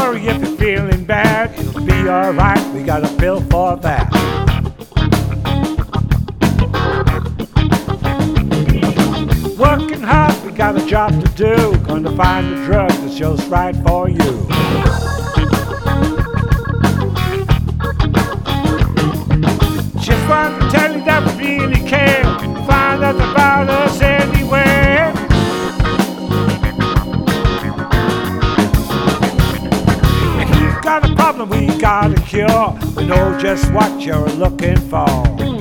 worry if you're feeling bad. It'll be alright, we got a pill for that. Working hard, we got a job to do. Gonna find a drug that's just right for you. Just want to tell you that we really care. Find out about us anywhere. If you've got a problem we got a cure, we know just what you're looking for.